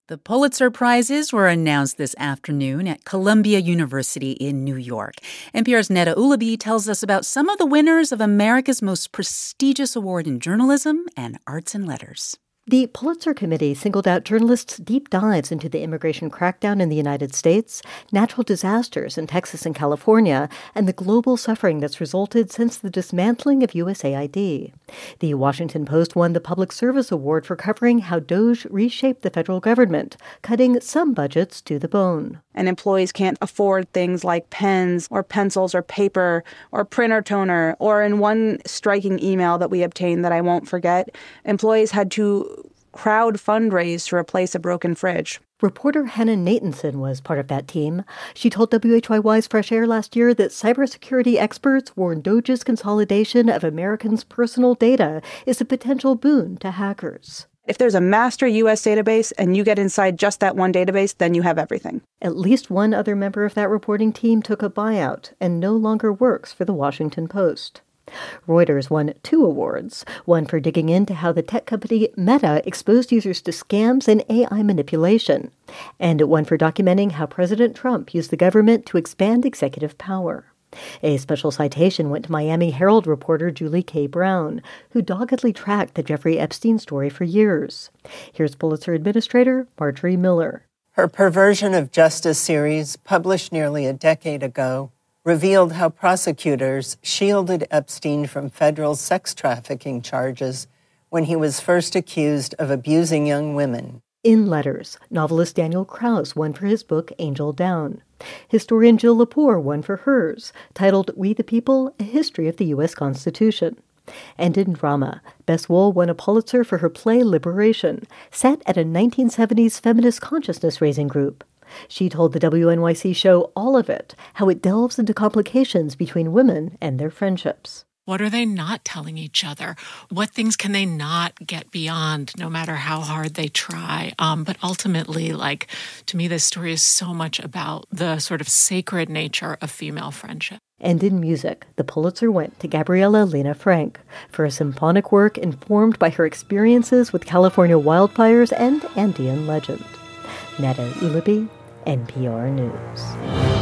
The Pulitzer Prizes were announced this afternoon at Columbia University in New York. NPR's Neda Ulaby tells us about some of the winners of America's most prestigious award in journalism and arts and letters. The Pulitzer Committee singled out journalists' deep dives into the immigration crackdown in the United States, natural disasters in Texas and California, and the global suffering that's resulted since the dismantling of USAID. The Washington Post won the Public Service Award for covering how DOGE reshaped the federal government, cutting some budgets to the bone. And employees can't afford things like pens or pencils or paper or printer toner. Or in one striking email that we obtained that I won't forget, employees had to crowd fundraise to replace a broken fridge. Reporter Hannah Nathanson was part of that team. She told WHYY's Fresh Air last year that cybersecurity experts warn DOGE's consolidation of Americans' personal data is a potential boon to hackers. If there's a master U.S. database and you get inside just that one database, then you have everything. At least one other member of that reporting team took a buyout and no longer works for the Washington Post. Reuters won 2 awards, one for digging into how the tech company Meta exposed users to scams and AI manipulation, and one for documenting how President Trump used the government to expand executive power. A special citation went to Miami Herald reporter Julie K. Brown, who doggedly tracked the Jeffrey Epstein story for years. Here's Pulitzer Administrator Marjorie Miller. Her Perversion of Justice series, published nearly a decade ago, revealed how prosecutors shielded Epstein from federal sex trafficking charges when he was first accused of abusing young women. In letters, novelist Daniel Kraus won for his book Angel Down. Historian Jill Lepore won for hers, titled We the People, A History of the U.S. Constitution. And in drama, Bess Wohl won a Pulitzer for her play Liberation, set at a 1970s feminist consciousness-raising group. She told the WNYC show All of It, how it delves into complications between women and their friendships. What are they not telling each other? What things can they not get beyond, no matter how hard they try? But ultimately, to me, this story is so much about the sort of sacred nature of female friendship. And in music, the Pulitzer went to Gabriela Lena Frank for a symphonic work informed by her experiences with California wildfires and Andean legend. Neda Ulaby, NPR News.